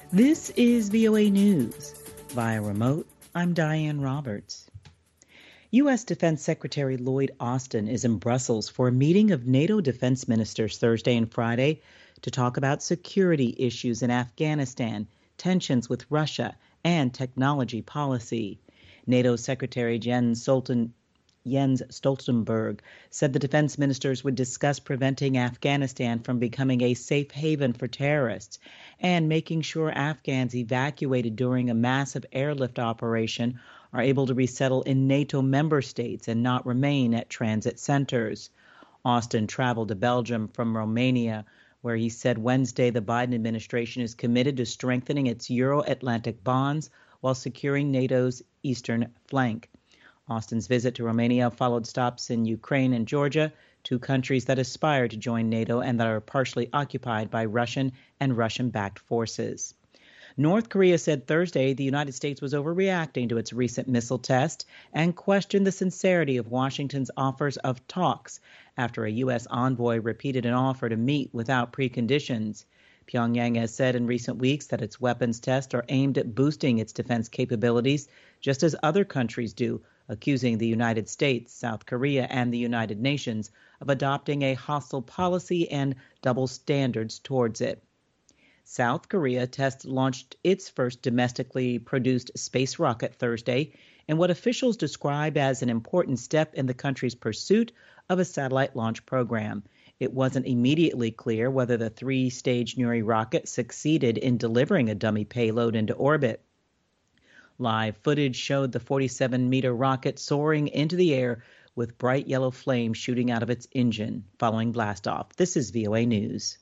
This is VOA News. Via remote, I'm Diane Roberts. U.S. Defense Secretary Lloyd Austin is in Brussels for a meeting of NATO defense ministers Thursday and Friday to talk about security issues in Afghanistan, tensions with Russia, and technology policy. NATO Secretary Jens Stoltenberg said the defense ministers would discuss preventing Afghanistan from becoming a safe haven for terrorists and making sure Afghans evacuated during a massive airlift operation are able to resettle in NATO member states and not remain at transit centers. Austin traveled to Belgium from Romania, where he said Wednesday the Biden administration is committed to strengthening its Euro-Atlantic bonds while securing NATO's eastern flank. Austin's visit to Romania followed stops in Ukraine and Georgia, two countries that aspire to join NATO and that are partially occupied by Russian and Russian-backed forces. North Korea said Thursday the United States was overreacting to its recent missile test and questioned the sincerity of Washington's offers of talks after a U.S. envoy repeated an offer to meet without preconditions. Pyongyang has said in recent weeks that its weapons tests are aimed at boosting its defense capabilities, just as other countries do, accusing the United States, South Korea, and the United Nations of adopting a hostile policy and double standards towards it. South Korea launched its first domestically produced space rocket Thursday in what officials describe as an important step in the country's pursuit of a satellite launch program. It wasn't immediately clear whether the three-stage Nuri rocket succeeded in delivering a dummy payload into orbit. Live footage showed the 47-meter rocket soaring into the air with bright yellow flames shooting out of its engine following blastoff. This is VOA News.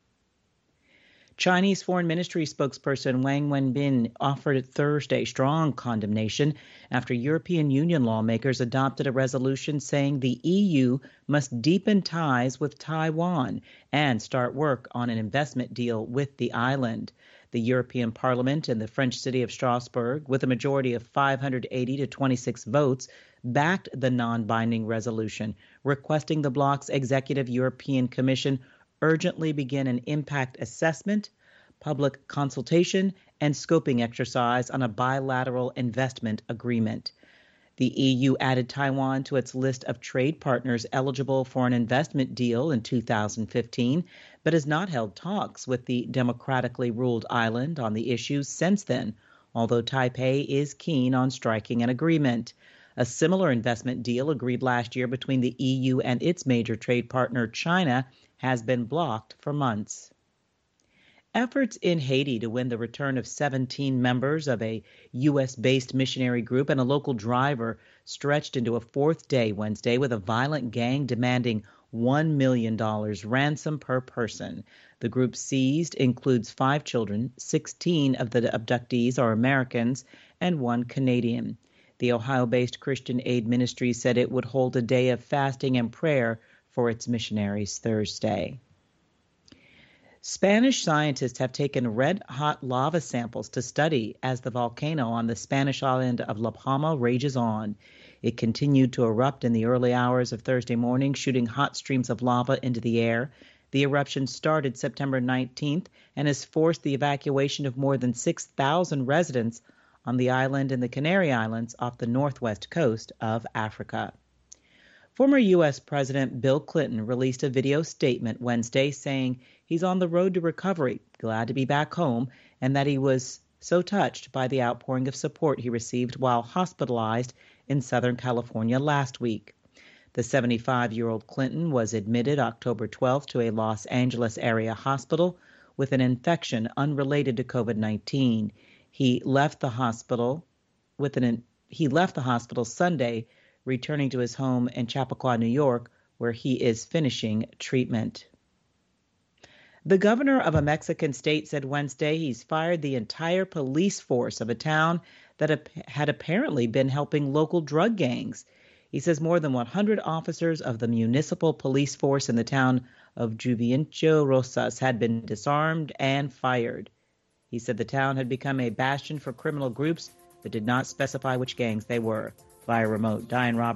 Chinese Foreign Ministry spokesperson Wang Wenbin offered Thursday strong condemnation after European Union lawmakers adopted a resolution saying the EU must deepen ties with Taiwan and start work on an investment deal with the island. The European Parliament and the French city of Strasbourg, with a majority of 580 to 26 votes, backed the non-binding resolution, requesting the bloc's Executive European Commission urgently begin an impact assessment, public consultation, and scoping exercise on a bilateral investment agreement. The EU added Taiwan to its list of trade partners eligible for an investment deal in 2015, but has not held talks with the democratically ruled island on the issue since then, although Taipei is keen on striking an agreement. A similar investment deal agreed last year between the EU and its major trade partner, China, has been blocked for months. Efforts in Haiti to win the return of 17 members of a U.S.-based missionary group and a local driver stretched into a fourth day Wednesday with a violent gang demanding $1 million ransom per person. The group seized includes 5 children, 16 of the abductees are Americans, and 1 Canadian. The Ohio-based Christian Aid Ministry said it would hold a day of fasting and prayer for its missionaries Thursday. Spanish scientists have taken red-hot lava samples to study as the volcano on the Spanish island of La Palma rages on. It continued to erupt in the early hours of Thursday morning, shooting hot streams of lava into the air. The eruption started September 19th and has forced the evacuation of more than 6,000 residents on the island in the Canary Islands off the northwest coast of Africa. Former U.S. President Bill Clinton released a video statement Wednesday saying he's on the road to recovery, glad to be back home, and that he was so touched by the outpouring of support he received while hospitalized in Southern California last week. The 75-year-old Clinton was admitted October 12th to a Los Angeles area hospital with an infection unrelated to COVID-19. He left the hospital Sunday, returning to his home in Chappaqua, New York, where he is finishing treatment. The governor of a Mexican state said Wednesday he's fired the entire police force of a town that had apparently been helping local drug gangs. He says more than 100 officers of the municipal police force in the town of Juvencio Rosas had been disarmed and fired. He said the town had become a bastion for criminal groups, but did not specify which gangs they were. Via remote, Diane Roberts.